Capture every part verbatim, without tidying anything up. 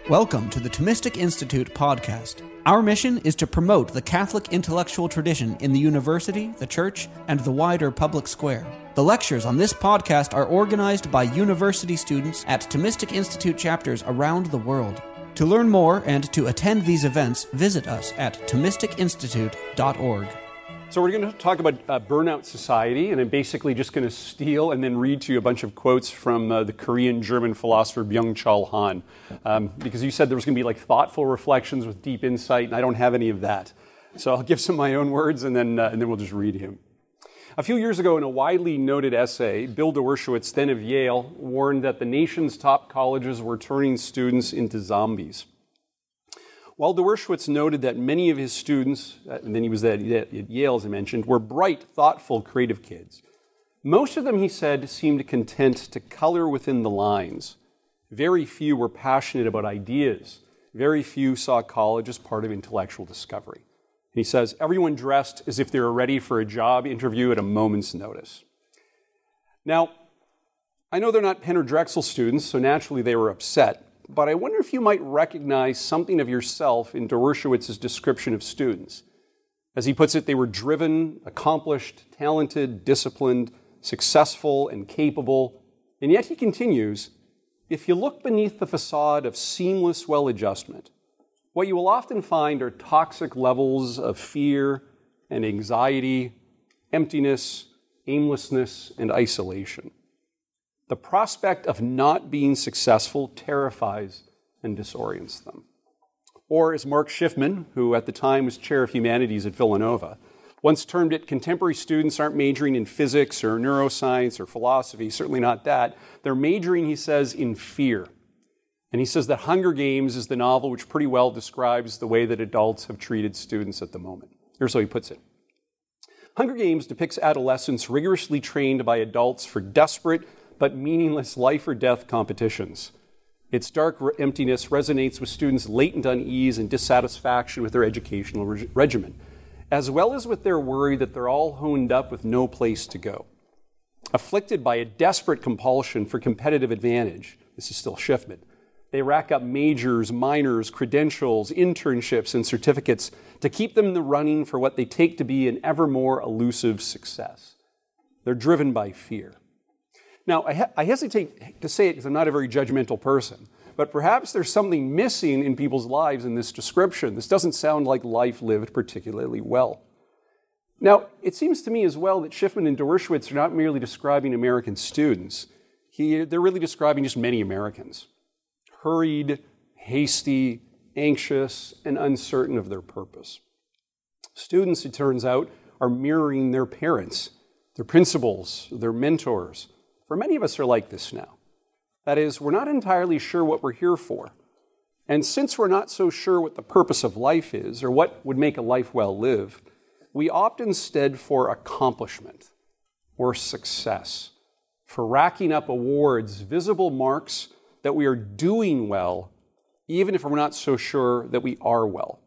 Welcome to the Thomistic Institute podcast. Our mission is to promote the Catholic intellectual tradition in the university, the church, and the wider public square. The lectures on this podcast are organized by university students at Thomistic Institute chapters around the world. To learn more and to attend these events, visit us at thomistic institute dot org. So we're going to talk about uh, burnout society, and I'm basically just going to steal and then read to you a bunch of quotes from uh, the Korean-German philosopher Byung-Chul Han, um, because you said there was going to be like thoughtful reflections with deep insight, and I don't have any of that. So I'll give some of my own words, and then uh, and then we'll just read him. A few years ago, in a widely noted essay, Bill Dershowitz, then of Yale, warned that the nation's top colleges were turning students into zombies. While Dershowitz noted that many of his students, and then he was at Yale, as I mentioned, were bright, thoughtful, creative kids, most of them, he said, seemed content to color within the lines. Very few were passionate about ideas. Very few saw college as part of intellectual discovery. And he says, everyone dressed as if they were ready for a job interview at a moment's notice. Now, I know they're not Penn or Drexel students, so naturally they were upset. But I wonder if you might recognize something of yourself in Dershowitz's description of students. As he puts it, they were driven, accomplished, talented, disciplined, successful, and capable. And yet he continues, if you look beneath the facade of seamless well-adjustment, what you will often find are toxic levels of fear and anxiety, emptiness, aimlessness, and isolation. The prospect of not being successful terrifies and disorients them. Or as Mark Schiffman, who at the time was chair of humanities at Villanova, once termed it, contemporary students aren't majoring in physics or neuroscience or philosophy, certainly not that. They're majoring, he says, in fear. And he says that Hunger Games is the novel which pretty well describes the way that adults have treated students at the moment. Here's how he puts it. Hunger Games depicts adolescents rigorously trained by adults for desperate but meaningless life or death competitions. Its dark emptiness resonates with students' latent unease and dissatisfaction with their educational reg- regimen, as well as with their worry that they're all honed up with no place to go. Afflicted by a desperate compulsion for competitive advantage, this is still Schiffman, they rack up majors, minors, credentials, internships, and certificates to keep them in the running for what they take to be an ever more elusive success. They're driven by fear. Now, I, he- I hesitate to say it because I'm not a very judgmental person, but perhaps there's something missing in people's lives in this description. This doesn't sound like life lived particularly well. Now, it seems to me as well that Schiffman and Dershowitz are not merely describing American students. He, they're really describing just many Americans. Hurried, hasty, anxious, and uncertain of their purpose. Students, it turns out, are mirroring their parents, their principals, their mentors. For many of us are like this now. That is, we're not entirely sure what we're here for. And since we're not so sure what the purpose of life is, or what would make a life well lived, we opt instead for accomplishment or success, for racking up awards, visible marks that we are doing well, even if we're not so sure that we are well.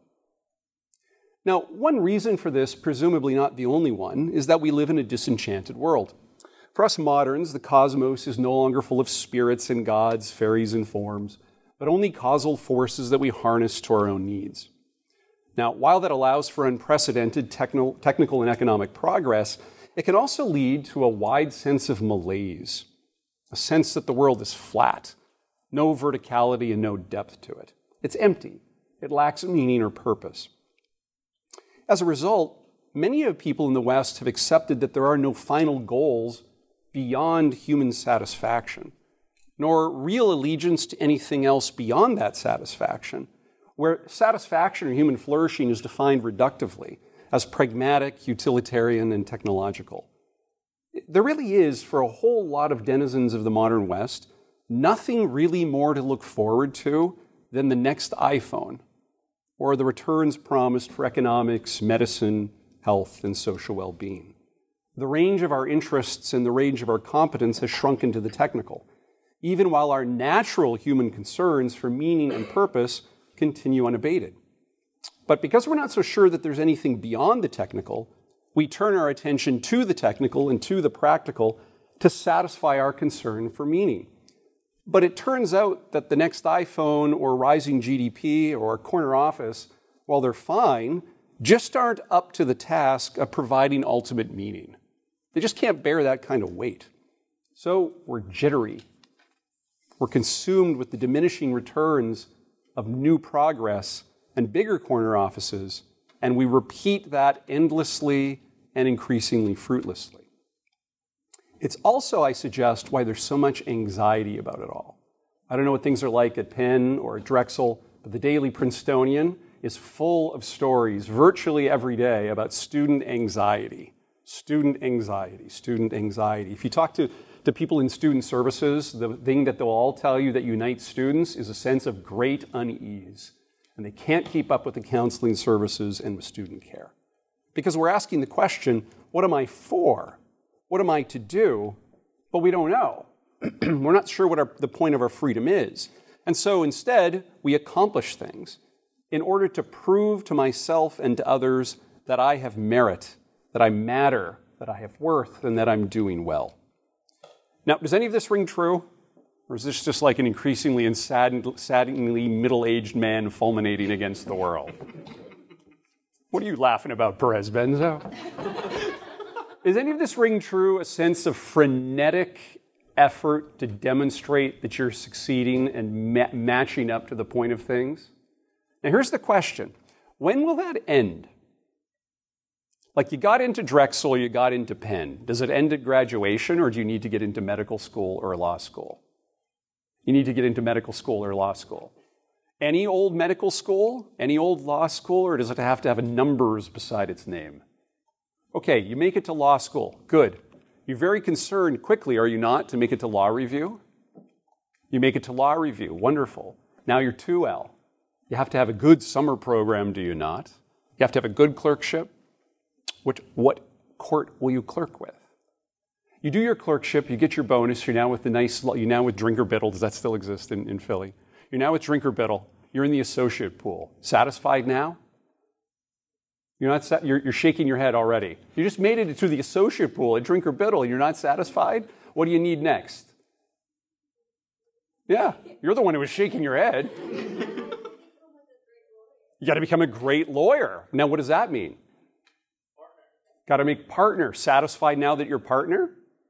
Now, one reason for this, presumably not the only one, is that we live in a disenchanted world. For us moderns, the cosmos is no longer full of spirits and gods, fairies and forms, but only causal forces that we harness to our own needs. Now, while that allows for unprecedented techno- technical and economic progress, it can also lead to a wide sense of malaise, a sense that the world is flat, no verticality and no depth to it. It's empty. It lacks meaning or purpose. As a result, many of people in the West have accepted that there are no final goals beyond human satisfaction, nor real allegiance to anything else beyond that satisfaction, where satisfaction or human flourishing is defined reductively as pragmatic, utilitarian, and technological. There really is, for a whole lot of denizens of the modern West, nothing really more to look forward to than the next iPhone, or the returns promised for economics, medicine, health, and social well-being. The range of our interests and the range of our competence has shrunken to the technical, even while our natural human concerns for meaning and purpose continue unabated. But because we're not so sure that there's anything beyond the technical, we turn our attention to the technical and to the practical to satisfy our concern for meaning. But it turns out that the next iPhone or rising G D P or a corner office, while they're fine, just aren't up to the task of providing ultimate meaning. They just can't bear that kind of weight. So we're jittery. We're consumed with the diminishing returns of new progress and bigger corner offices, and we repeat that endlessly and increasingly fruitlessly. It's also, I suggest, why there's so much anxiety about it all. I don't know what things are like at Penn or at Drexel, but the Daily Princetonian is full of stories virtually every day about student anxiety. Student anxiety, student anxiety. If you talk to, to people in student services, the thing that they'll all tell you that unites students is a sense of great unease. And they can't keep up with the counseling services and with student care. Because we're asking the question, what am I for? What am I to do? But we don't know. We're not sure what our, the point of our freedom is. And so instead, we accomplish things in order to prove to myself and to others that I have merit, that I matter, that I have worth, and that I'm doing well. Now, does any of this ring true? Or is this just like an increasingly and saddened, saddeningly middle-aged man fulminating against the world? What are you laughing about, Perez Benzo? Is any of this ring true, a sense of frenetic effort to demonstrate that you're succeeding and ma- matching up to the point of things? Now, here's the question. When will that end? Like, you got into Drexel, you got into Penn. Does it end at graduation, or do you need to get into medical school or law school? You need to get into medical school or law school. Any old medical school, any old law school, or does it have to have numbers beside its name? Okay, you make it to law school. Good. You're very concerned quickly, are you not, to make it to law review? You make it to law review. Wonderful. Now you're two L. You have to have a good summer program, do you not? You have to have a good clerkship. Which, what court will you clerk with? You do your clerkship, you get your bonus, you're now with the nice, you're now with Drinker Biddle. Does that still exist in, in Philly? You're now with Drinker Biddle. You're in the associate pool. Satisfied now? You're not. You're, you're shaking your head already. You just made it to the associate pool at Drinker Biddle. You're not satisfied? What do you need next? Yeah, you're the one who was shaking your head. You got to become a great lawyer. Now, what does that mean? Got to make partner. Satisfied now that you're partner?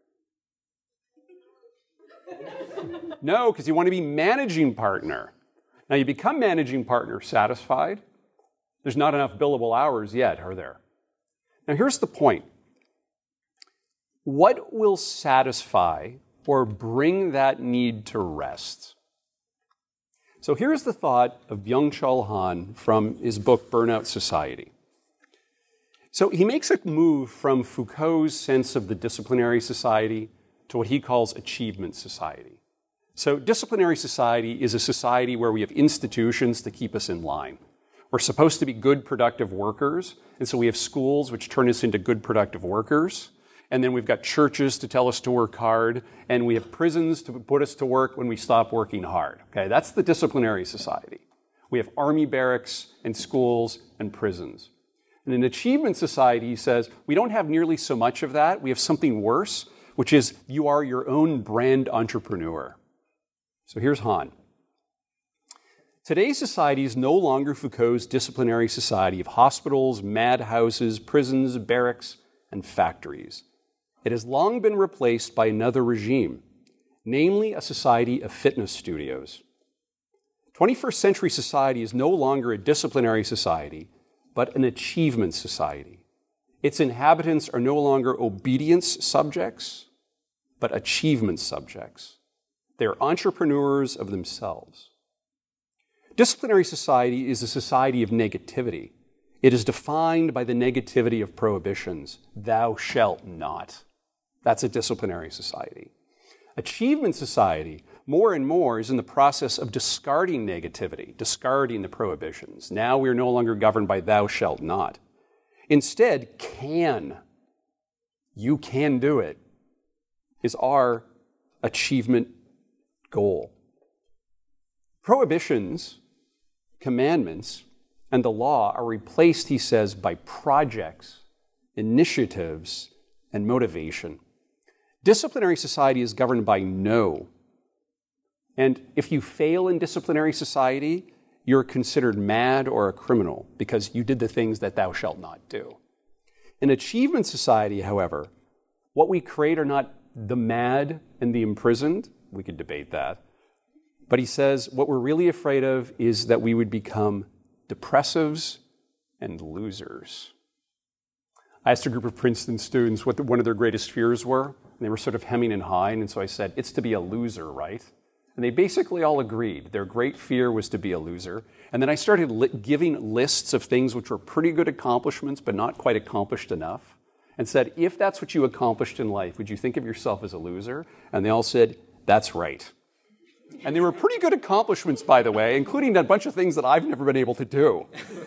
No, because you want to be managing partner. Now, you become managing partner. Satisfied? There's not enough billable hours yet, are there? Now, here's the point. What will satisfy or bring that need to rest? So here's the thought of Byung-Chul Han from his book, Burnout Society. So he makes a move from Foucault's sense of the disciplinary society to what he calls achievement society. So disciplinary society is a society where we have institutions to keep us in line. We're supposed to be good, productive workers, and so we have schools which turn us into good, productive workers. And then we've got churches to tell us to work hard, and we have prisons to put us to work when we stop working hard. Okay, that's the disciplinary society. We have army barracks and schools and prisons. And in achievement society, he says, we don't have nearly so much of that. We have something worse, which is you are your own brand entrepreneur. So here's Han. Today's society is no longer Foucault's disciplinary society of hospitals, madhouses, prisons, barracks, and factories. It has long been replaced by another regime, namely a society of fitness studios. twenty-first century society is no longer a disciplinary society, but an achievement society. Its inhabitants are no longer obedience subjects, but achievement subjects. They are entrepreneurs of themselves. Disciplinary society is a society of negativity. It is defined by the negativity of prohibitions. Thou shalt not. That's a disciplinary society. Achievement society, more and more, is in the process of discarding negativity, discarding the prohibitions. Now we are no longer governed by thou shalt not. Instead, can, you can do it, is our achievement goal. Prohibitions, commandments, and the law are replaced, he says, by projects, initiatives, and motivation. Disciplinary society is governed by no, And if you fail in disciplinary society, you're considered mad or a criminal because you did the things that thou shalt not do. In achievement society, however, what we create are not the mad and the imprisoned. We could debate that. But he says what we're really afraid of is that we would become depressives and losers. I asked a group of Princeton students what the, one of their greatest fears were, and they were sort of hemming and hawing, and so I said, it's to be a loser, right? And they basically all agreed. Their great fear was to be a loser. And then I started li- giving lists of things which were pretty good accomplishments, but not quite accomplished enough, and said, if that's what you accomplished in life, would you think of yourself as a loser? And they all said, that's right. And they were pretty good accomplishments, by the way, including a bunch of things that I've never been able to do.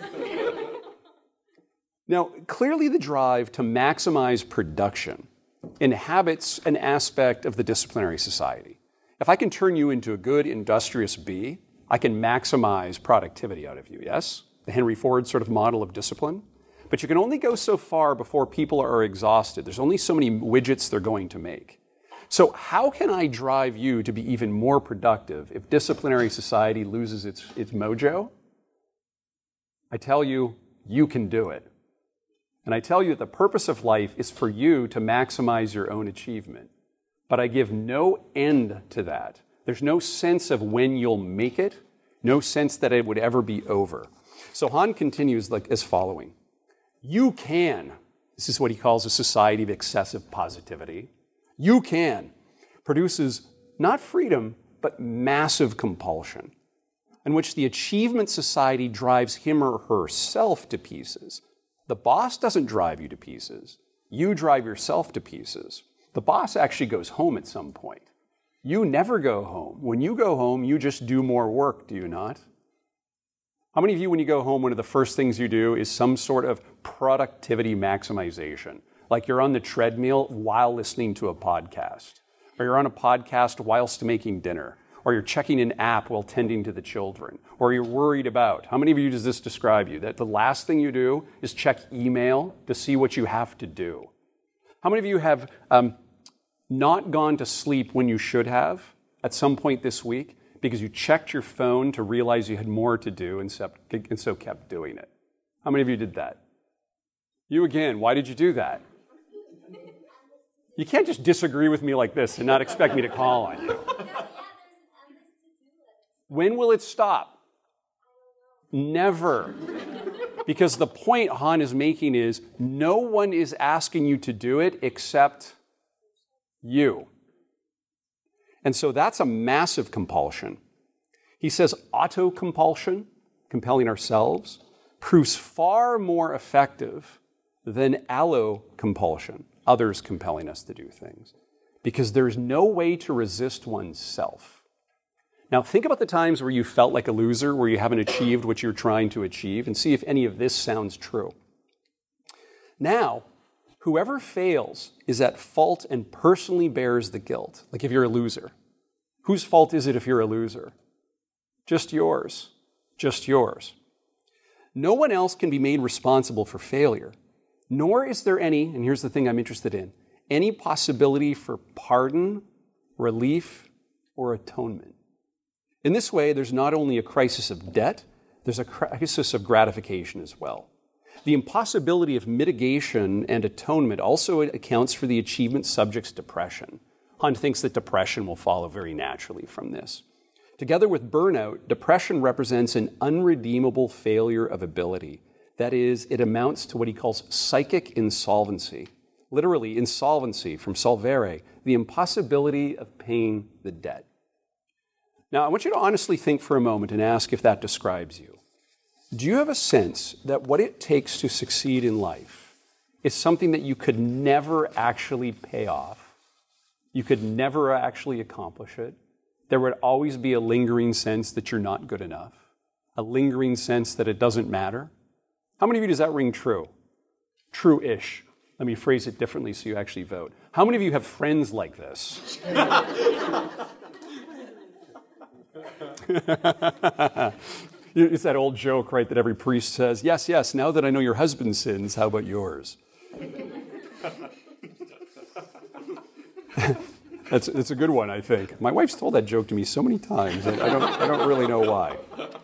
Now, clearly the drive to maximize production inhabits an aspect of the disciplinary society. If I can turn you into a good, industrious bee, I can maximize productivity out of you, yes? The Henry Ford sort of model of discipline. But you can only go so far before people are exhausted. There's only so many widgets they're going to make. So how can I drive you to be even more productive if disciplinary society loses its, its mojo? I tell you, you can do it. And I tell you that the purpose of life is for you to maximize your own achievement. But I give no end to that. There's no sense of when you'll make it, no sense that it would ever be over. So Hahn continues like as following. You can, this is what he calls a society of excessive positivity, you can, produces not freedom, but massive compulsion, in which the achievement society drives him or herself to pieces. The boss doesn't drive you to pieces. You drive yourself to pieces. The boss actually goes home at some point. You never go home. When you go home, you just do more work, do you not? How many of you, when you go home, one of the first things you do is some sort of productivity maximization? Like you're on the treadmill while listening to a podcast, or you're on a podcast whilst making dinner, or you're checking an app while tending to the children, or you're worried about. How many of you does this describe you? That the last thing you do is check email to see what you have to do. How many of you have um, not gone to sleep when you should have at some point this week because you checked your phone to realize you had more to do and so kept doing it? How many of you did that? You again, why did you do that? You can't just disagree with me like this and not expect me to call on you. When will it stop? Never. Because the point Hahn is making is no one is asking you to do it except you. And so that's a massive compulsion. He says auto-compulsion, compelling ourselves, proves far more effective than allo-compulsion, others compelling us to do things, because there's no way to resist oneself. Now, think about the times where you felt like a loser, where you haven't achieved what you're trying to achieve, and see if any of this sounds true. Now, whoever fails is at fault and personally bears the guilt. Like if you're a loser. Whose fault is it if you're a loser? Just yours. Just yours. No one else can be made responsible for failure, nor is there any, and here's the thing I'm interested in, any possibility for pardon, relief, or atonement. In this way, there's not only a crisis of debt, there's a crisis of gratification as well. The impossibility of mitigation and atonement also accounts for the achievement subject's depression. Hahn thinks that depression will follow very naturally from this. Together with burnout, depression represents an unredeemable failure of ability. That is, it amounts to what he calls psychic insolvency. Literally, insolvency, from solvere, the impossibility of paying the debt. Now, I want you to honestly think for a moment and ask if that describes you. Do you have a sense that what it takes to succeed in life is something that you could never actually pay off? You could never actually accomplish it? There would always be a lingering sense that you're not good enough, a lingering sense that it doesn't matter? How many of you does that ring true? True-ish. Let me phrase it differently so you actually vote. How many of you have friends like this? It's that old joke, right, that every priest says, yes, yes, now that I know your husband's sins, how about yours? That's, that's a good one, I think. My wife's told that joke to me so many times, and I don't, I don't really know why.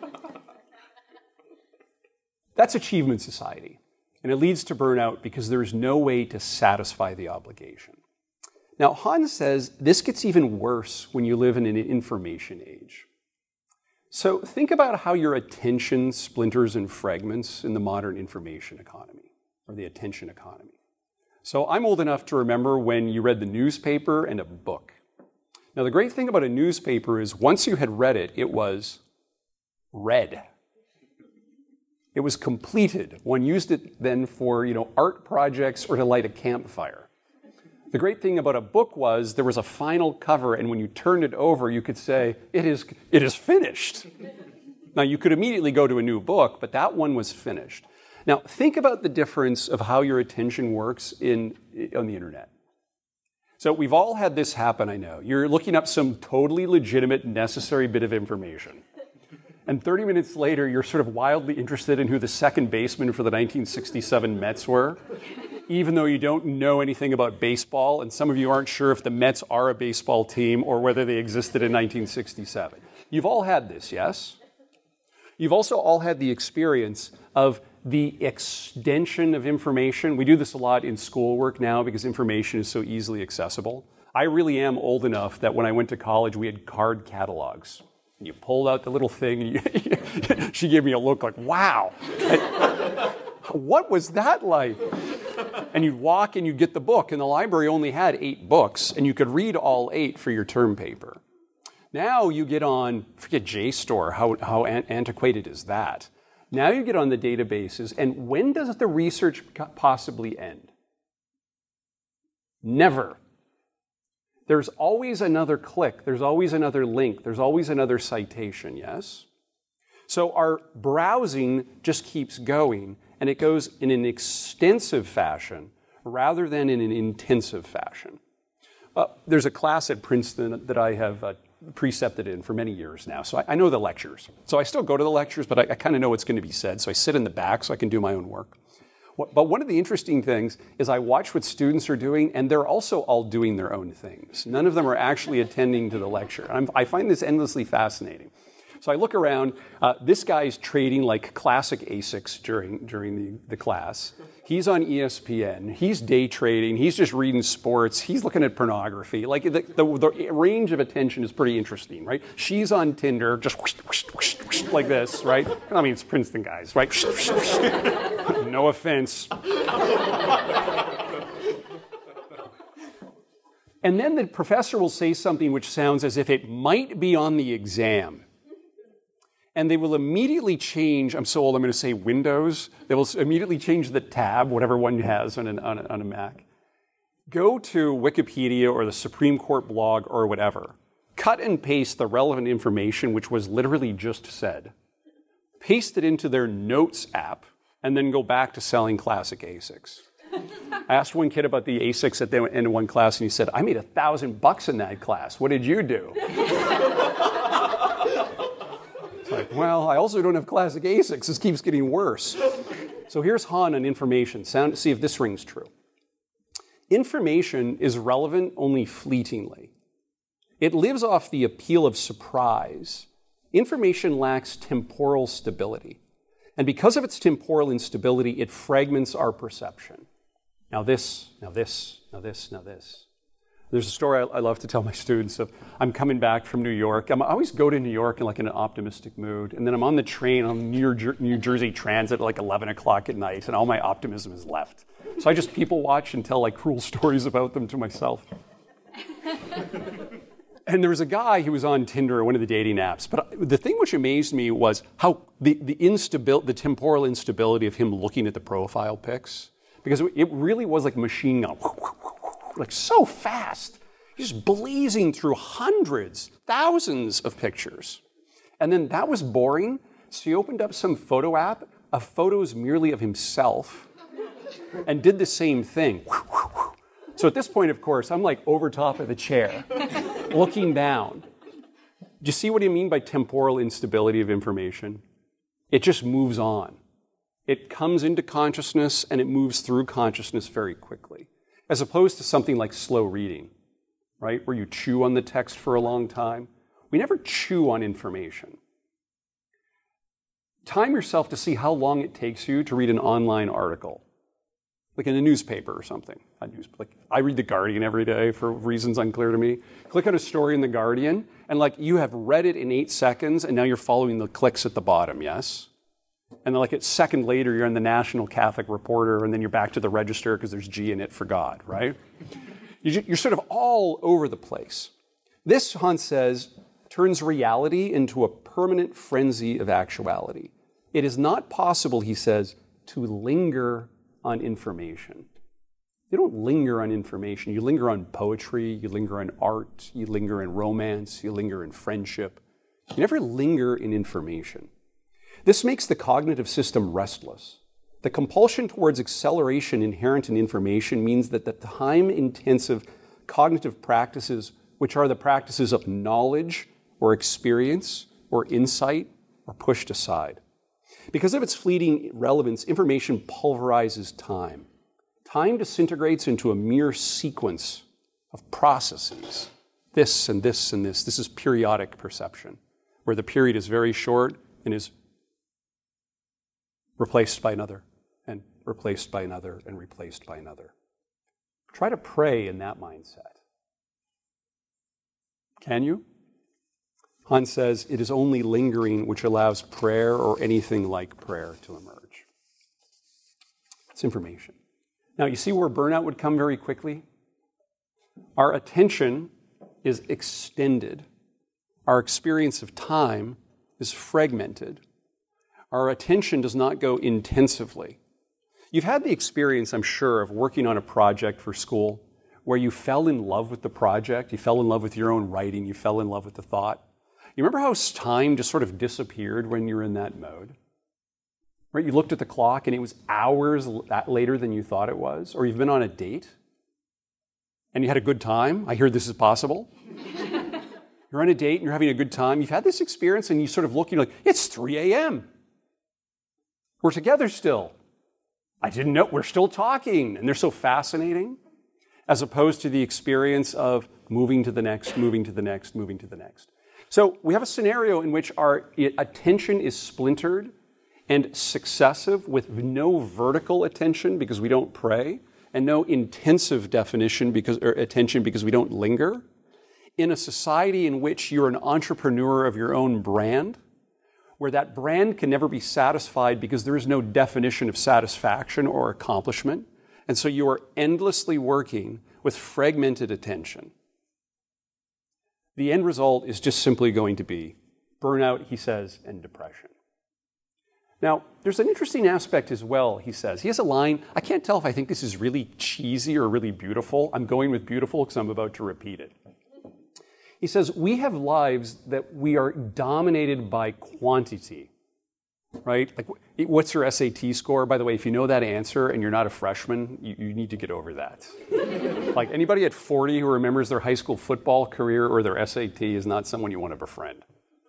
That's achievement society, and it leads to burnout because there is no way to satisfy the obligation. Now, Hahn says this gets even worse when you live in an information age. So think about how your attention splinters and fragments in the modern information economy, or the attention economy. So I'm old enough to remember when you read the newspaper and a book. Now, the great thing about a newspaper is once you had read it, it was read. It was completed. One used it then for, you know, art projects or to light a campfire. The great thing about a book was there was a final cover, and when you turned it over, you could say, it is, it is finished. Now, you could immediately go to a new book, but that one was finished. Now, think about the difference of how your attention works in, on the internet. So we've all had this happen, I know. You're looking up some totally legitimate, necessary bit of information. And thirty minutes later, you're sort of wildly interested in who the second baseman for the nineteen sixty-seven Mets were, even though you don't know anything about baseball, and some of you aren't sure if the Mets are a baseball team or whether they existed in nineteen sixty-seven. You've all had this, yes? You've also all had the experience of the extension of information. We do this a lot in schoolwork now because information is so easily accessible. I really am old enough that when I went to college, we had card catalogs. And you pulled out the little thing, and you, she gave me a look like, wow, and, what was that like? And you'd walk and you'd get the book, and the library only had eight books, and you could read all eight for your term paper. Now you get on, forget JSTOR, how, how an- antiquated is that? Now you get on the databases, and when does the research possibly end? Never. There's always another click, there's always another link, there's always another citation, yes? So our browsing just keeps going, and it goes in an extensive fashion rather than in an intensive fashion. Uh, there's a class at Princeton that I have uh, precepted in for many years now, so I, I know the lectures. So I still go to the lectures, but I, I kind of know what's going to be said, so I sit in the back so I can do my own work. But one of the interesting things is I watch what students are doing, and they're also all doing their own things. None of them are actually attending to the lecture. I'm, I find this endlessly fascinating. So I look around. Uh, this guy's trading like classic A S I Cs during, during the, the class. He's on E S P N. He's day trading. He's just reading sports. He's looking at pornography. Like the, the, the range of attention is pretty interesting, right? She's on Tinder, just whoosh, whoosh, whoosh, whoosh, like this, right? I mean, it's Princeton guys, right? No offense. And then the professor will say something which sounds as if it might be on the exam. And they will immediately change, I'm so old, I'm going to say Windows. They will immediately change the tab, whatever one has on, an, on, a, on a Mac. Go to Wikipedia or the Supreme Court blog or whatever. Cut and paste the relevant information, which was literally just said. Paste it into their Notes app, and then go back to selling classic A S I Cs. I asked one kid about the A S I Cs at the end of one class, and he said, I made a thousand bucks in that class. What did you do? Like, well, I also don't have classic A S I Cs. This keeps getting worse. So here's Hahn on information. Sound, see if this rings true. Information is relevant only fleetingly. It lives off the appeal of surprise. Information lacks temporal stability. And because of its temporal instability, it fragments our perception. Now this, now this, now this, now this. There's a story I love to tell my students of I'm coming back from New York. I'm, I always go to New York in like in an optimistic mood, and then I'm on the train on New, Jer- New Jersey Transit at like eleven o'clock at night, and all my optimism is left. So I just people watch and tell like cruel stories about them to myself. And there was a guy who was on Tinder or one of the dating apps, but the thing which amazed me was how the the instabil- the temporal instability of him looking at the profile pics, because it really was like machine gun. Like so fast, just blazing through hundreds, thousands of pictures. And then that was boring, so he opened up some photo app of photos merely of himself and did the same thing. So at this point, of course, I'm like over top of the chair, looking down. Do you see what I mean by temporal instability of information? It just moves on. It comes into consciousness and it moves through consciousness very quickly, as opposed to something like slow reading. right? Where you chew on the text for a long time. We never chew on information. Time yourself to see how long it takes you to read an online article, like in a newspaper or something. A news, like I read The Guardian every day for reasons unclear to me. Click on a story in The Guardian, and like you have read it in eight seconds, and now you're following the clicks at the bottom, yes? And then like a second later, you're in the National Catholic Reporter, and then you're back to the Register because there's G in it for God, right? You're sort of all over the place. This, Hans says, turns reality into a permanent frenzy of actuality. It is not possible, he says, to linger on information. You don't linger on information. You linger on poetry, you linger on art, you linger in romance, you linger in friendship. You never linger in information. This makes the cognitive system restless. The compulsion towards acceleration inherent in information means that the time-intensive cognitive practices, which are the practices of knowledge or experience or insight, are pushed aside. Because of its fleeting relevance, information pulverizes time. Time disintegrates into a mere sequence of processes. This and this and this. This is periodic perception, where the period is very short and is replaced by another, and replaced by another, and replaced by another. Try to pray in that mindset. Can you? Hans says, it is only lingering which allows prayer or anything like prayer to emerge. It's information. Now, you see where burnout would come very quickly? Our attention is extended. Our experience of time is fragmented. Our attention does not go intensively. You've had the experience, I'm sure, of working on a project for school where you fell in love with the project, you fell in love with your own writing, you fell in love with the thought. You remember how time just sort of disappeared when you were in that mode? Right? You looked at the clock and it was hours later than you thought it was. Or you've been on a date and you had a good time. I hear this is possible. You're on a date and you're having a good time. You've had this experience and you sort of look, you're like, it's three a.m. We're together still. I didn't know, we're still talking. And they're so fascinating, as opposed to the experience of moving to the next, moving to the next, moving to the next. So we have a scenario in which our attention is splintered and successive with no vertical attention because we don't pray, and no intensive definition because, or attention because we don't linger. In a society in which you're an entrepreneur of your own brand, where that brand can never be satisfied because there is no definition of satisfaction or accomplishment, and so you are endlessly working with fragmented attention. The end result is just simply going to be burnout, he says, and depression. Now, there's an interesting aspect as well, he says. He has a line, I can't tell if I think this is really cheesy or really beautiful. I'm going with beautiful because I'm about to repeat it. He says, we have lives that we are dominated by quantity, right? Like, what's your S A T score? By the way, if you know that answer and you're not a freshman, you, you need to get over that. Like, anybody at forty who remembers their high school football career or their S A T is not someone you want to befriend.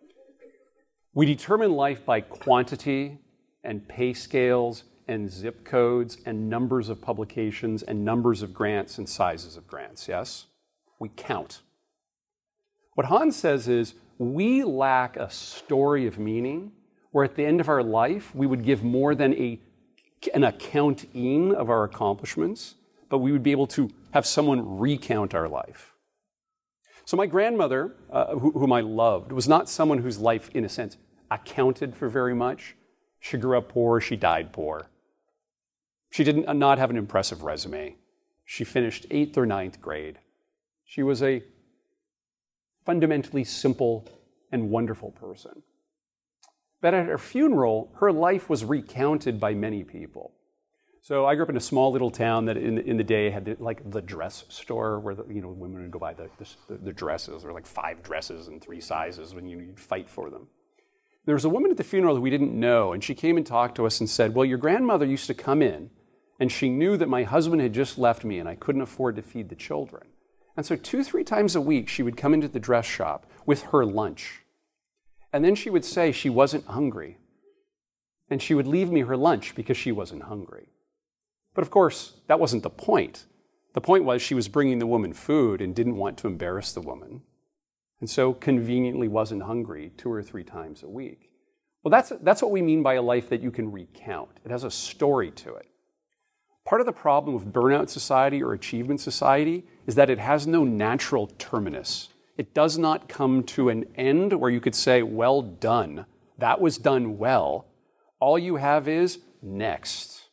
We determine life by quantity and pay scales and zip codes and numbers of publications and numbers of grants and sizes of grants, yes? We count. What Hans says is, we lack a story of meaning where at the end of our life, we would give more than a, an accounting of our accomplishments, but we would be able to have someone recount our life. So my grandmother, uh, who, whom I loved, was not someone whose life, in a sense, accounted for very much. She grew up poor, she died poor. She did not have an impressive resume. She finished eighth or ninth grade. She was a fundamentally simple and wonderful person. But at her funeral, her life was recounted by many people. So I grew up in a small little town that in the, in the day had the, like the dress store where the, you know, women would go buy the, the, the dresses. There were like five dresses in three sizes when you'd fight for them. There was a woman at the funeral that we didn't know, and she came and talked to us and said, well, your grandmother used to come in, and she knew that my husband had just left me and I couldn't afford to feed the children. And so two, three times a week, she would come into the dress shop with her lunch. And then she would say she wasn't hungry. And she would leave me her lunch because she wasn't hungry. But of course, that wasn't the point. The point was she was bringing the woman food and didn't want to embarrass the woman, and so conveniently wasn't hungry two or three times a week. Well, that's, that's what we mean by a life that you can recount. It has a story to it. Part of the problem with burnout society or achievement society is that it has no natural terminus. It does not come to an end where you could say, well done, that was done well. All you have is next.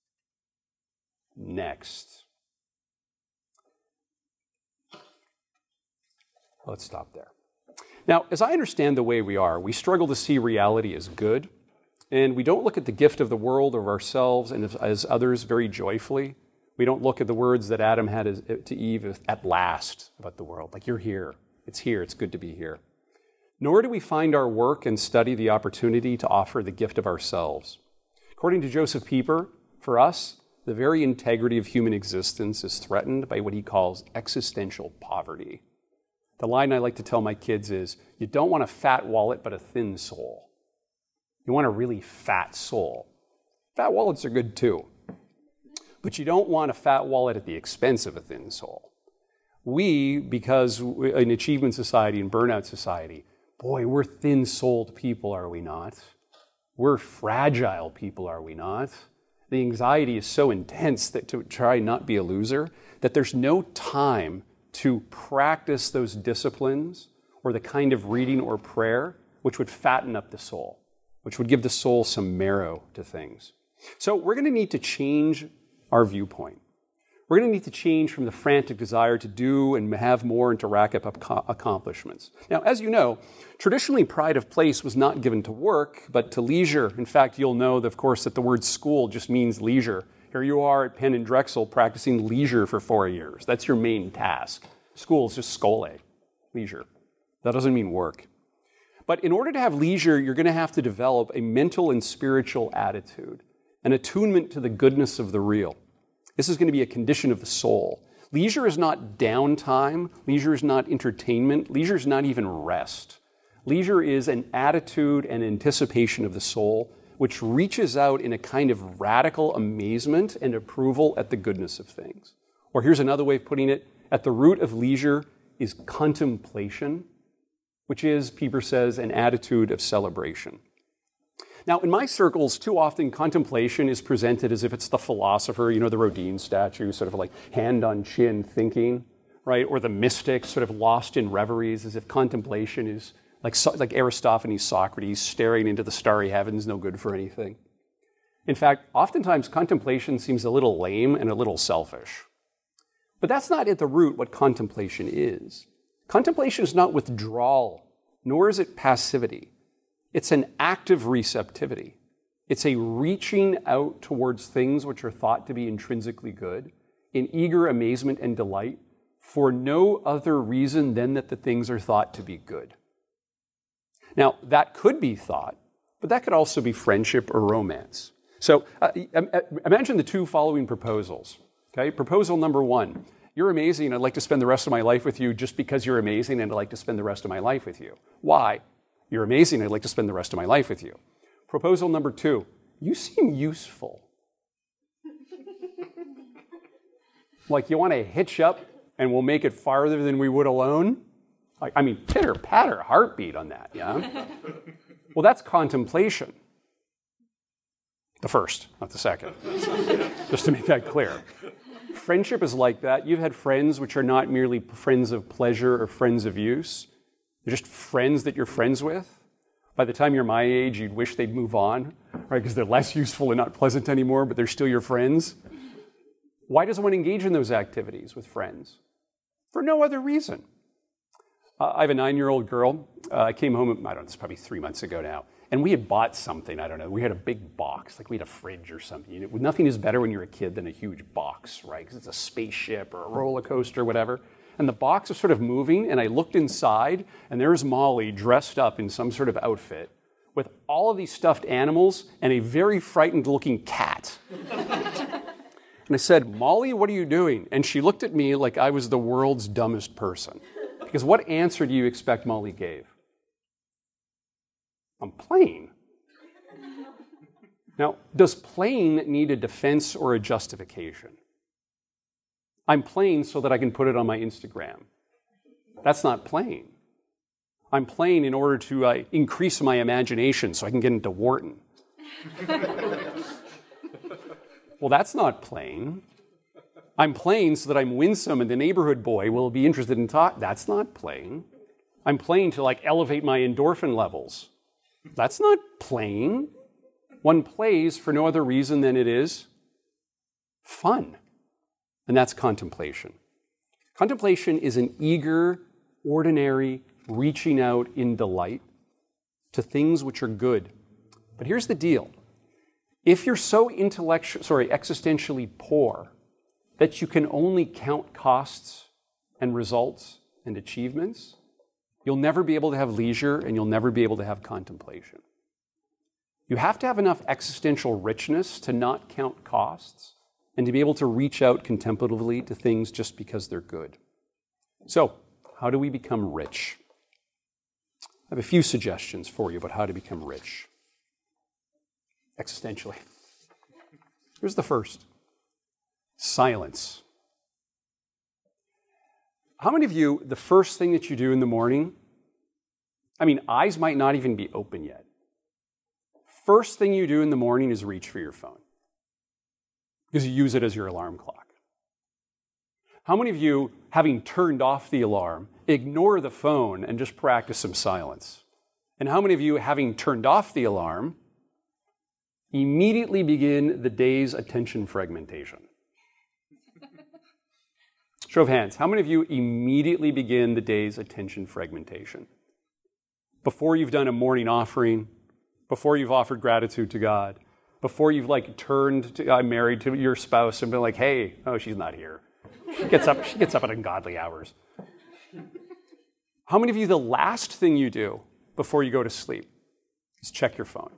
Next. Let's stop there. Now, as I understand the way we are, we struggle to see reality as good, and we don't look at the gift of the world or of ourselves and as, as others very joyfully. We don't look at the words that Adam had as, to Eve at last about the world, like you're here, it's here, it's good to be here. Nor do we find our work and study the opportunity to offer the gift of ourselves. According to Joseph Pieper, for us, the very integrity of human existence is threatened by what he calls existential poverty. The line I like to tell my kids is, you don't want a fat wallet, but a thin soul. You want a really fat soul. Fat wallets are good too. But you don't want a fat wallet at the expense of a thin soul. We, because in achievement society and burnout society, boy, we're thin-souled people, are we not? We're fragile people, are we not? The anxiety is so intense that to try not be a loser, that there's no time to practice those disciplines or the kind of reading or prayer which would fatten up the soul, which would give the soul some marrow to things. So we're going to need to change our viewpoint. We're going to need to change from the frantic desire to do and have more and to rack up accomplishments. Now, as you know, traditionally pride of place was not given to work, but to leisure. In fact, you'll know, of course, that the word school just means leisure. Here you are at Penn and Drexel practicing leisure for four years. That's your main task. School is just schole, leisure. That doesn't mean work. But in order to have leisure, you're going to have to develop a mental and spiritual attitude, an attunement to the goodness of the real. This is going to be a condition of the soul. Leisure is not downtime. Leisure is not entertainment. Leisure is not even rest. Leisure is an attitude and anticipation of the soul which reaches out in a kind of radical amazement and approval at the goodness of things. Or here's another way of putting it. At the root of leisure is contemplation, which is, Pieper says, an attitude of celebration. Now, in my circles, too often contemplation is presented as if it's the philosopher, you know, the Rodin statue, sort of like hand on chin thinking, right? Or the mystic, sort of lost in reveries, as if contemplation is like, like Aristophanes, Socrates, staring into the starry heavens, no good for anything. In fact, oftentimes contemplation seems a little lame and a little selfish. But that's not at the root what contemplation is. Contemplation is not withdrawal, nor is it passivity. It's an active receptivity. It's a reaching out towards things which are thought to be intrinsically good, in eager amazement and delight, for no other reason than that the things are thought to be good. Now, that could be thought, but that could also be friendship or romance. So uh, imagine the two following proposals. Okay, proposal number one. You're amazing. I'd like to spend the rest of my life with you just because you're amazing, and I'd like to spend the rest of my life with you. Why? You're amazing. I'd like to spend the rest of my life with you. Proposal number two. You seem useful. Like you want to hitch up and we'll make it farther than we would alone? Like, I mean, pitter, patter, heartbeat on that, yeah? Well, that's contemplation. The first, not the second. Just to make that clear. Friendship is like that. You've had friends which are not merely friends of pleasure or friends of use. They're just friends that you're friends with. By the time you're my age, you'd wish they'd move on, right? Because they're less useful and not pleasant anymore, but they're still your friends. Why does one engage in those activities with friends? For no other reason. Uh, I have a nine-year-old girl. Uh, I came home, I don't know, it's probably three months ago now, and we had bought something, I don't know. We had a big box, like we had a fridge or something. You know, nothing is better when you're a kid than a huge box, right? Because it's a spaceship or a roller coaster or whatever. And the box was sort of moving, and I looked inside, and there's Molly dressed up in some sort of outfit with all of these stuffed animals and a very frightened-looking cat. And I said, Molly, what are you doing? And she looked at me like I was the world's dumbest person. Because what answer do you expect Molly gave? I'm playing. Now, does playing need a defense or a justification? I'm playing so that I can put it on my Instagram. That's not playing. I'm playing in order to uh, increase my imagination so I can get into Wharton. Well, that's not playing. I'm playing so that I'm winsome and the neighborhood boy will be interested in talk. That's not playing. I'm playing to like elevate my endorphin levels. That's not playing. One plays for no other reason than it is fun. And that's contemplation. Contemplation is an eager, ordinary reaching out in delight to things which are good. But here's the deal. If you're so intellectual, sorry, existentially poor that you can only count costs and results and achievements, you'll never be able to have leisure and you'll never be able to have contemplation. You have to have enough existential richness to not count costs and to be able to reach out contemplatively to things just because they're good. So, how do we become rich? I have a few suggestions for you about how to become rich existentially. Here's the first. Silence. How many of you, the first thing that you do in the morning, I mean, eyes might not even be open yet. First thing you do in the morning is reach for your phone because you use it as your alarm clock. How many of you, having turned off the alarm, ignore the phone and just practice some silence? And how many of you, having turned off the alarm, immediately begin the day's attention fragmentation? Show of hands. How many of you immediately begin the day's attention fragmentation? Before you've done a morning offering, before you've offered gratitude to God, before you've like turned to, uh, married to your spouse and been like, hey, oh, she's not here. She gets up, she gets up at ungodly hours. How many of you, the last thing you do before you go to sleep is check your phone?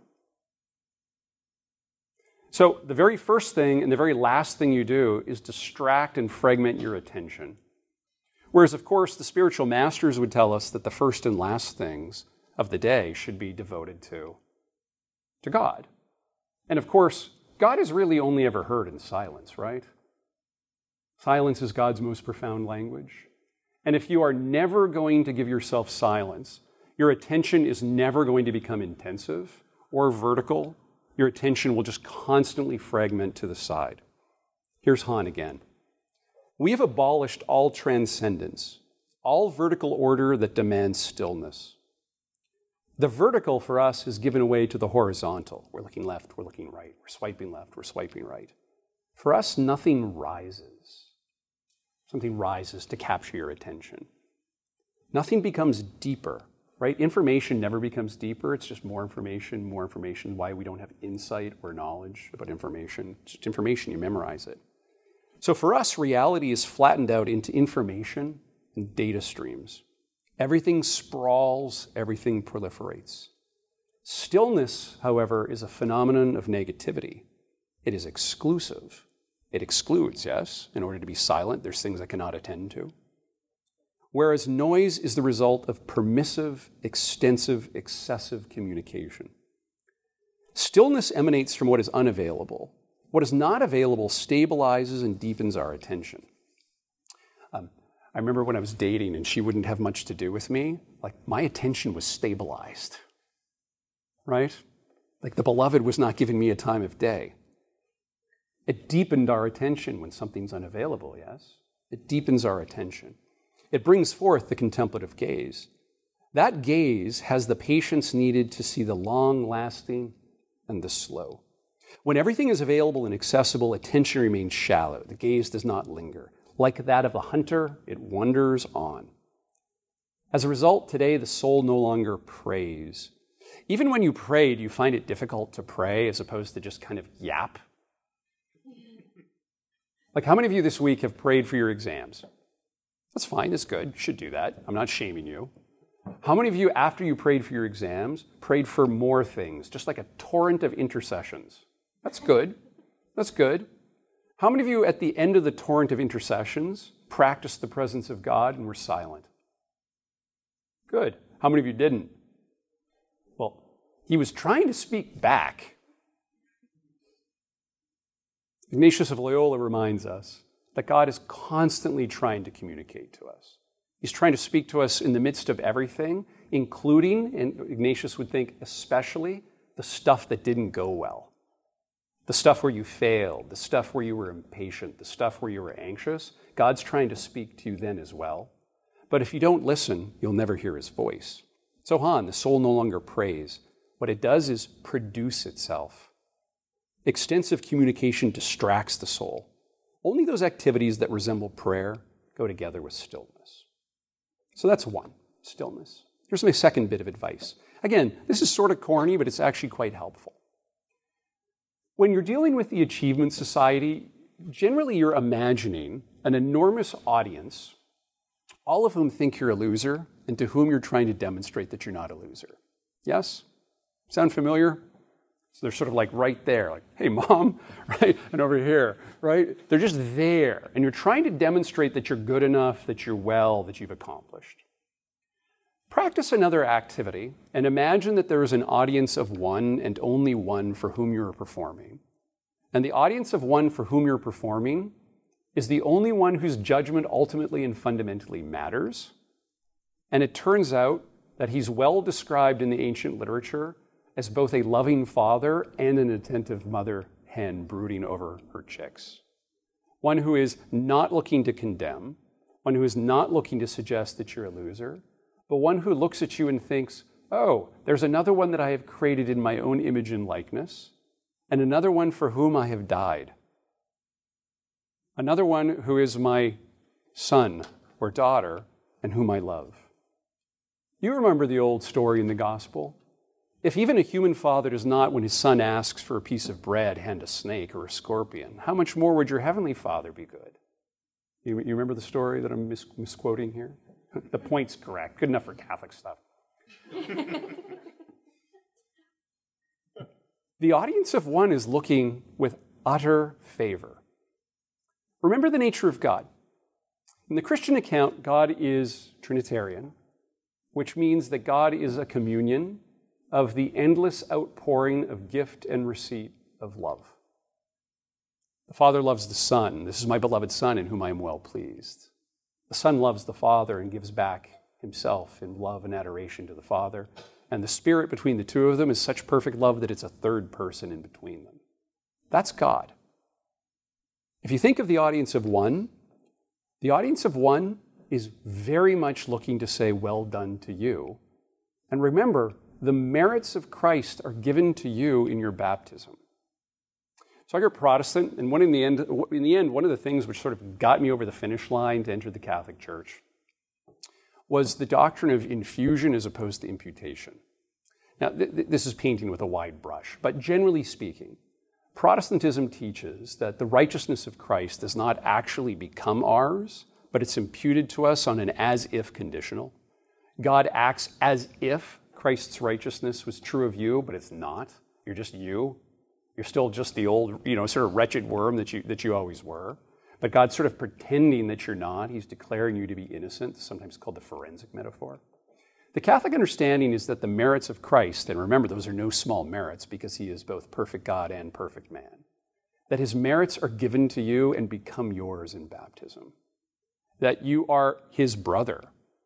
So the very first thing and the very last thing you do is distract and fragment your attention. Whereas, of course, the spiritual masters would tell us that the first and last things of the day should be devoted to, to God. And of course, God is really only ever heard in silence, right? Silence is God's most profound language. And if you are never going to give yourself silence, your attention is never going to become intensive or vertical. Your attention will just constantly fragment to the side. Here's Hahn again. We have abolished all transcendence, all vertical order that demands stillness. The vertical for us is given away to the horizontal. We're looking left, we're looking right, we're swiping left, we're swiping right. For us, nothing rises. Something rises to capture your attention. Nothing becomes deeper, right? Information never becomes deeper. It's just more information, more information. Why we don't have insight or knowledge about information. It's just information, you memorize it. So for us, reality is flattened out into information and data streams. Everything sprawls, everything proliferates. Stillness, however, is a phenomenon of negativity. It is exclusive. It excludes, yes. In order to be silent, there's things I cannot attend to. Whereas noise is the result of permissive, extensive, excessive communication. Stillness emanates from what is unavailable. What is not available stabilizes and deepens our attention. Um, I remember when I was dating and she wouldn't have much to do with me, like my attention was stabilized, right? Like the beloved was not giving me a time of day. It deepened our attention when something's unavailable, yes? It deepens our attention. It brings forth the contemplative gaze. That gaze has the patience needed to see the long-lasting and the slow. When everything is available and accessible, attention remains shallow. The gaze does not linger. Like that of a hunter, it wanders on. As a result, today the soul no longer prays. Even when you pray, do you find it difficult to pray as opposed to just kind of yap? Like how many of you this week have prayed for your exams? That's fine, that's good. You should do that. I'm not shaming you. How many of you, after you prayed for your exams, prayed for more things, just like a torrent of intercessions? That's good. That's good. How many of you, at the end of the torrent of intercessions, practiced the presence of God and were silent? Good. How many of you didn't? Well, he was trying to speak back. Ignatius of Loyola reminds us that God is constantly trying to communicate to us. He's trying to speak to us in the midst of everything, including, and Ignatius would think especially, the stuff that didn't go well. The stuff where you failed, the stuff where you were impatient, the stuff where you were anxious. God's trying to speak to you then as well. But if you don't listen, you'll never hear his voice. So Han, the soul no longer prays. What it does is produce itself. Extensive communication distracts the soul. Only those activities that resemble prayer go together with stillness. So that's one, stillness. Here's my second bit of advice. Again, this is sort of corny, but it's actually quite helpful. When you're dealing with the Achievement Society, generally you're imagining an enormous audience, all of whom think you're a loser, and to whom you're trying to demonstrate that you're not a loser. Yes? Sound familiar? So they're sort of like right there, like, hey, Mom, right? And over here, right? They're just there. And you're trying to demonstrate that you're good enough, that you're well, that you've accomplished. Practice another activity and imagine that there is an audience of one and only one for whom you're performing. And the audience of one for whom you're performing is the only one whose judgment ultimately and fundamentally matters. And it turns out that he's well described in the ancient literature as both a loving father and an attentive mother hen brooding over her chicks. One who is not looking to condemn, one who is not looking to suggest that you're a loser, but one who looks at you and thinks, oh, there's another one that I have created in my own image and likeness, and another one for whom I have died. Another one who is my son or daughter and whom I love. You remember the old story in the gospel? If even a human father does not, when his son asks for a piece of bread, hand a snake or a scorpion, how much more would your heavenly Father be good? You, you remember the story that I'm mis- misquoting here? The point's correct. Good enough for Catholic stuff. The audience of one is looking with utter favor. Remember the nature of God. In the Christian account, God is Trinitarian, which means that God is a communion of the endless outpouring of gift and receipt of love. The Father loves the Son. This is my beloved Son in whom I am well pleased. The Son loves the Father and gives back himself in love and adoration to the Father. And the Spirit between the two of them is such perfect love that it's a third person in between them. That's God. If you think of the audience of one, the audience of one is very much looking to say, well done to you. And remember, the merits of Christ are given to you in your baptism. So I grew up Protestant, and one in the end, in the end, one of the things which sort of got me over the finish line to enter the Catholic Church was the doctrine of infusion as opposed to imputation. Now, th- th- this is painting with a wide brush, but generally speaking, Protestantism teaches that the righteousness of Christ does not actually become ours, but it's imputed to us on an as-if conditional. God acts as if Christ's righteousness was true of you, but it's not. You're just you. You're still just the old, you know, sort of wretched worm that you that you always were. But God's sort of pretending that you're not. He's declaring you to be innocent, sometimes called the forensic metaphor. The Catholic understanding is that the merits of Christ, and remember, those are no small merits because he is both perfect God and perfect man, that his merits are given to you and become yours in baptism, that you are his brother.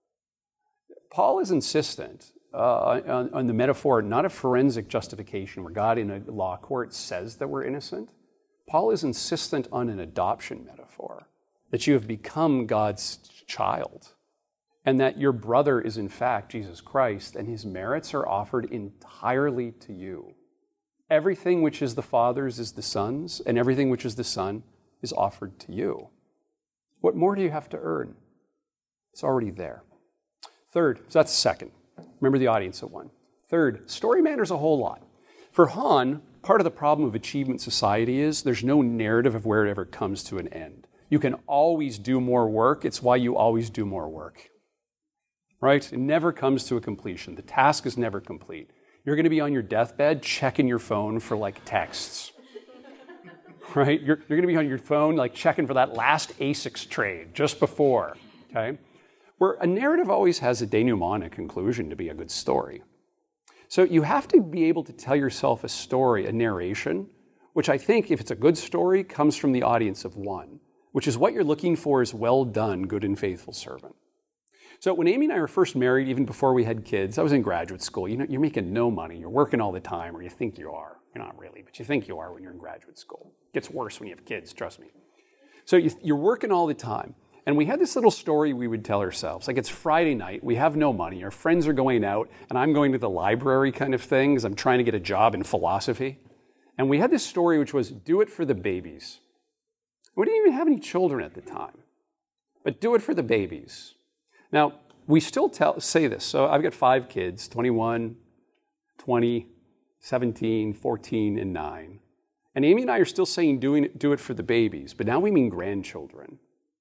Paul is insistent uh, on, on the metaphor, not of forensic justification where God in a law court says that we're innocent. Paul is insistent on an adoption metaphor, that you have become God's child, and that your brother is in fact Jesus Christ, and his merits are offered entirely to you. Everything which is the Father's is the Son's, and everything which is the Son is offered to you. What more do you have to earn? It's already there. Third, so that's second. Remember the audience at one. Third, story matters a whole lot. For Han, part of the problem of achievement society is there's no narrative of where it ever comes to an end. You can always do more work. It's why you always do more work. Right? It never comes to a completion. The task is never complete. You're going to be on your deathbed checking your phone for like texts. Right? You're, you're going to be on your phone like checking for that last ASICS trade just before. Okay? Where a narrative always has a denouement, a conclusion to be a good story. So you have to be able to tell yourself a story, a narration, which I think, if it's a good story, comes from the audience of one, which is what you're looking for is well done, good and faithful servant. So when Amy and I were first married, even before we had kids, I was in graduate school. You know, you're making no money. You're working all the time, or you think you are. You're not really, but you think you are when you're in graduate school. It gets worse when you have kids, trust me. So you, you're working all the time. And we had this little story we would tell ourselves. Like, it's Friday night, we have no money, our friends are going out, and I'm going to the library kind of thing, because I'm trying to get a job in philosophy. And we had this story which was, do it for the babies. We didn't even have any children at the time. But do it for the babies. Now, we still tell, say this. So I've got five kids, twenty-one, twenty, seventeen, fourteen, and nine. And Amy and I are still saying doing it, do it for the babies, but now we mean grandchildren.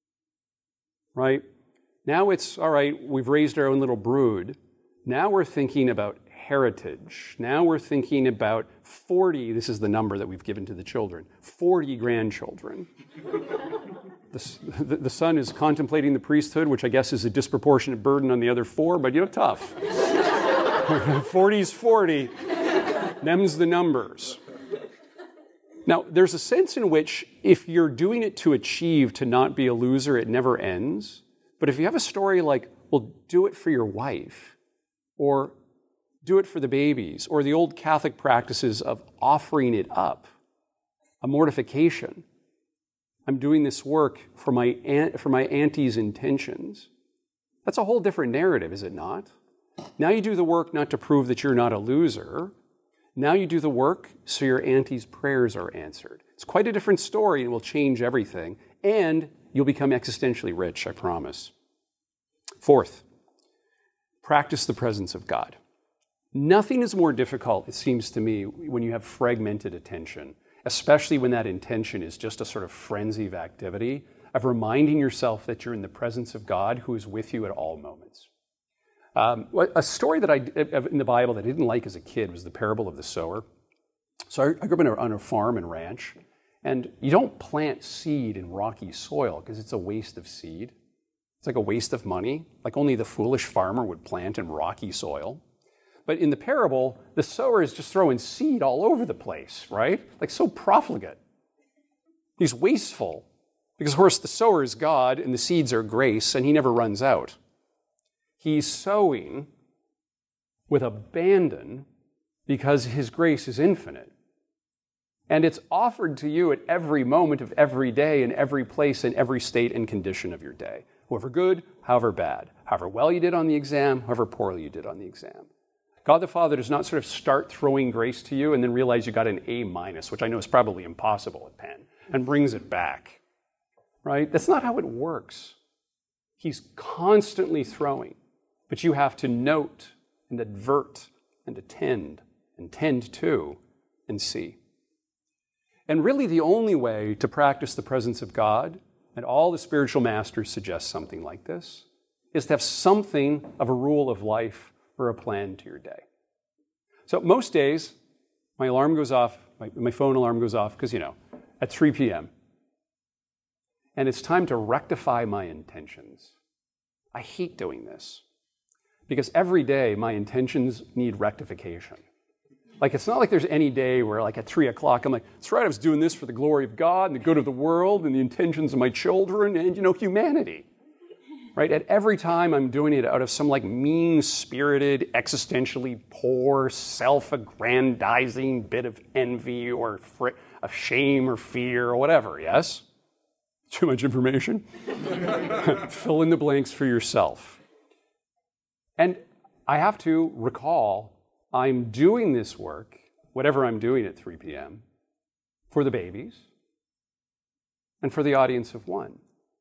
Right? Now it's, all right, we've raised our own little brood. Now we're thinking about heritage. Now we're thinking about forty, this is the number that we've given to the children, forty grandchildren. The, the, the son is contemplating the priesthood, which I guess is a disproportionate burden on the other four, but you know, tough. forty's forty. Them's the numbers. Now, there's a sense in which if you're doing it to achieve, to not be a loser, it never ends. But if you have a story like, well, do it for your wife, or do it for the babies, or the old Catholic practices of offering it up, a mortification. I'm doing this work for my aunt, for my auntie's intentions. That's a whole different narrative, is it not? Now you do the work not to prove that you're not a loser. Now you do the work so your auntie's prayers are answered. It's quite a different story and will change everything. And you'll become existentially rich, I promise. Fourth, practice the presence of God. Nothing is more difficult, it seems to me, when you have fragmented attention, especially when that intention is just a sort of frenzy of activity, of reminding yourself that you're in the presence of God who is with you at all moments. Um, a story that I in the Bible that I didn't like as a kid was the parable of the sower. So I, I grew up in a, on a farm and ranch, and you don't plant seed in rocky soil because it's a waste of seed. It's like a waste of money, like only the foolish farmer would plant in rocky soil. But in the parable, the sower is just throwing seed all over the place, right? Like so profligate. He's wasteful because, of course, the sower is God and the seeds are grace, and he never runs out. He's sowing with abandon because his grace is infinite. And it's offered to you at every moment of every day, in every place, in every state and condition of your day. However good, however bad. However well you did on the exam, however poorly you did on the exam. God the Father does not sort of start throwing grace to you and then realize you got an A minus, which I know is probably impossible at Penn, and brings it back. Right? That's not how it works. He's constantly throwing. But you have to note and advert and attend and tend to and see. And really the only way to practice the presence of God, and all the spiritual masters suggest something like this, is to have something of a rule of life or a plan to your day. So most days, my alarm goes off, my, my phone alarm goes off, because, you know, at three p.m. And it's time to rectify my intentions. I hate doing this. Because every day, my intentions need rectification. Like, it's not like there's any day where, like, at three o'clock, I'm like, that's right, I was doing this for the glory of God and the good of the world and the intentions of my children and, you know, humanity. Right? At every time, I'm doing it out of some, like, mean-spirited, existentially poor, self-aggrandizing bit of envy or fr- of shame or fear or whatever, yes? Too much information? Fill in the blanks for yourself. And I have to recall I'm doing this work, whatever I'm doing at three p.m., for the babies and for the audience of one.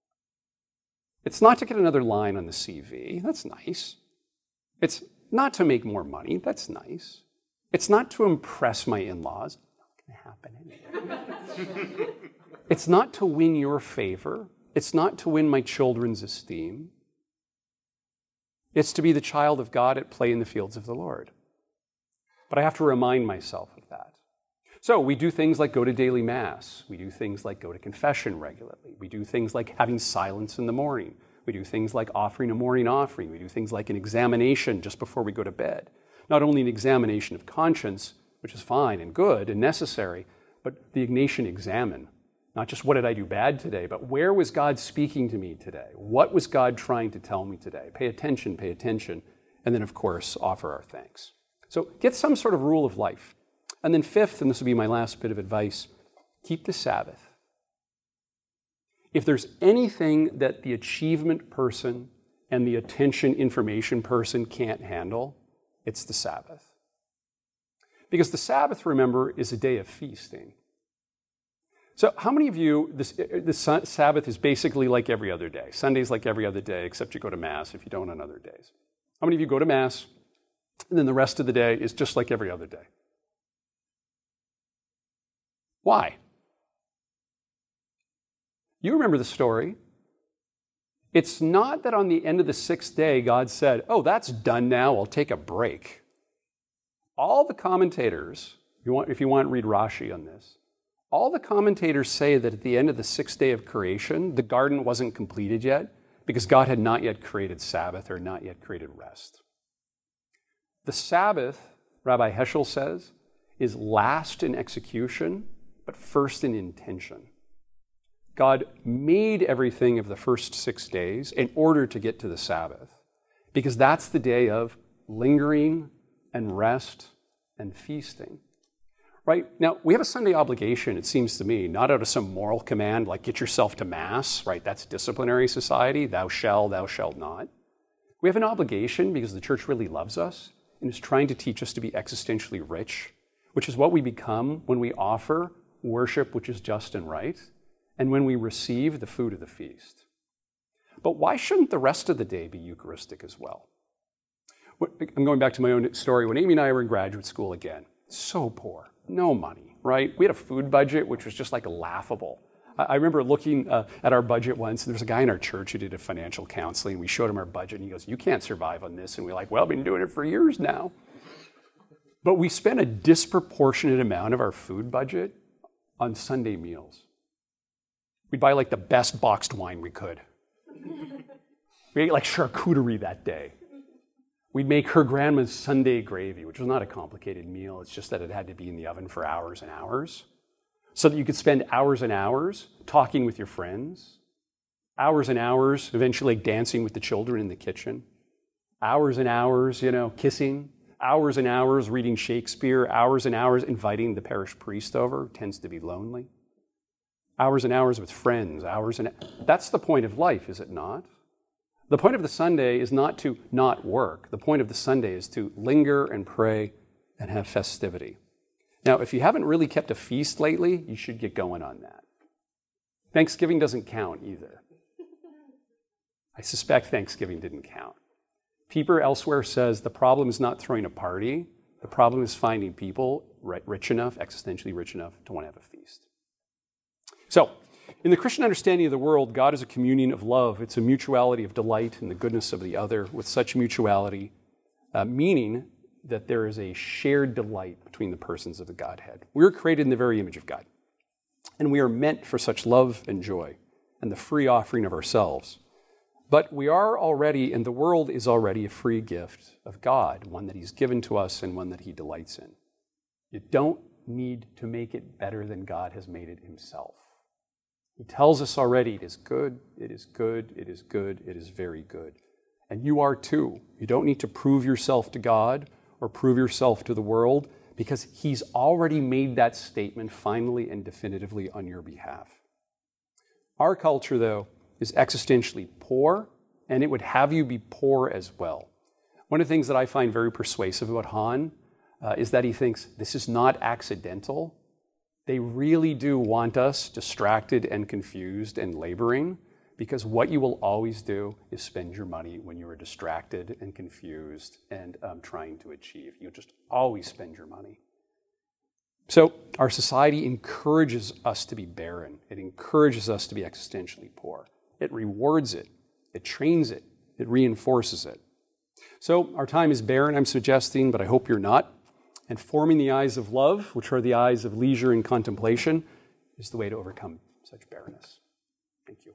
It's not to get another line on the C V. That's nice. It's not to make more money. That's nice. It's not to impress my in-laws. Not going to happen anyway. It's not to win your favor. It's not to win my children's esteem. It's to be the child of God at play in the fields of the Lord. But I have to remind myself of that. So we do things like go to daily mass. We do things like go to confession regularly. We do things like having silence in the morning. We do things like offering a morning offering. We do things like an examination just before we go to bed. Not only an examination of conscience, which is fine and good and necessary, but the Ignatian examen, Not just what did I do bad today, but where was God speaking to me today? What was God trying to tell me today? Pay attention, pay attention. And then, of course, offer our thanks. So get some sort of rule of life. And then fifth, and this will be my last bit of advice, keep the Sabbath. If there's anything that the achievement person and the attention information person can't handle, it's the Sabbath. Because the Sabbath, remember, is a day of feasting. So how many of you, this, this Sabbath is basically like every other day. Sunday's like every other day, except you go to Mass if you don't on other days. How many of you go to Mass, and then the rest of the day is just like every other day? Why? You remember the story. It's not that on the end of the sixth day, God said, oh, that's done now, I'll take a break. All the commentators, if you want, if you want to read Rashi on this, all the commentators say that at the end of the sixth day of creation, the garden wasn't completed yet because God had not yet created Sabbath or not yet created rest. The Sabbath, Rabbi Heschel says, is last in execution, but first in intention. God made everything of the first six days in order to get to the Sabbath, because that's the day of lingering and rest and feasting. Right? Now, we have a Sunday obligation, it seems to me, not out of some moral command like get yourself to Mass, right? That's disciplinary society, thou shalt, thou shalt not. We have an obligation because the church really loves us and is trying to teach us to be existentially rich, which is what we become when we offer worship which is just and right, and when we receive the food of the feast. But why shouldn't the rest of the day be Eucharistic as well? I'm going back to my own story. When Amy and I were in graduate school again, so poor. No money, right? We had a food budget, which was just like laughable. I remember looking uh, at our budget once, and there's a guy in our church who did a financial counseling. We showed him our budget, and he goes, you can't survive on this. And we're like, well, I've been doing it for years now. But we spent a disproportionate amount of our food budget on Sunday meals. We'd buy like the best boxed wine we could. We ate like charcuterie that day. We'd make her grandma's Sunday gravy, which was not a complicated meal. It's just that it had to be in the oven for hours and hours, so that you could spend hours and hours talking with your friends, hours and hours eventually dancing with the children in the kitchen, hours and hours, you know, kissing, hours and hours reading Shakespeare, hours and hours inviting the parish priest over, who tends to be lonely, hours and hours with friends, hours and... That's the point of life, is it not? The point of the Sunday is not to not work. The point of the Sunday is to linger and pray and have festivity. Now, if you haven't really kept a feast lately, you should get going on that. Thanksgiving doesn't count either. I suspect Thanksgiving didn't count. Pieper elsewhere says the problem is not throwing a party. The problem is finding people rich enough, existentially rich enough, to want to have a feast. So, in the Christian understanding of the world, God is a communion of love. It's a mutuality of delight in the goodness of the other, with such mutuality, uh, meaning that there is a shared delight between the persons of the Godhead. We were created in the very image of God, and we are meant for such love and joy and the free offering of ourselves. But we are already, and the world is already, a free gift of God, one that He's given to us and one that He delights in. You don't need to make it better than God has made it Himself. He tells us already, it is good, it is good, it is good, it is very good. And you are too. You don't need to prove yourself to God or prove yourself to the world, because He's already made that statement finally and definitively on your behalf. Our culture, though, is existentially poor, and it would have you be poor as well. One of the things that I find very persuasive about Hahn uh, is that he thinks this is not accidental. They really do want us distracted and confused and laboring, because what you will always do is spend your money when you are distracted and confused and um, trying to achieve. You'll just always spend your money. So our society encourages us to be barren. It encourages us to be existentially poor. It rewards it. It trains it. It reinforces it. So our time is barren, I'm suggesting, but I hope you're not. And forming the eyes of love, which are the eyes of leisure and contemplation, is the way to overcome such barrenness. Thank you.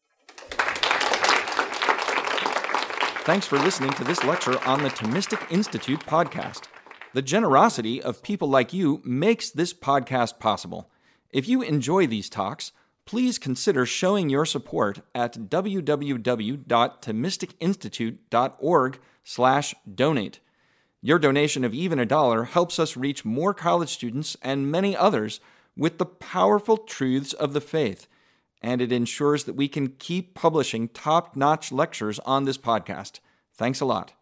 Thanks for listening to this lecture on the Thomistic Institute podcast. The generosity of people like you makes this podcast possible. If you enjoy these talks, please consider showing your support at w w w dot thomistic institute dot org slash donate. Your donation of even a dollar helps us reach more college students and many others with the powerful truths of the faith, and it ensures that we can keep publishing top-notch lectures on this podcast. Thanks a lot.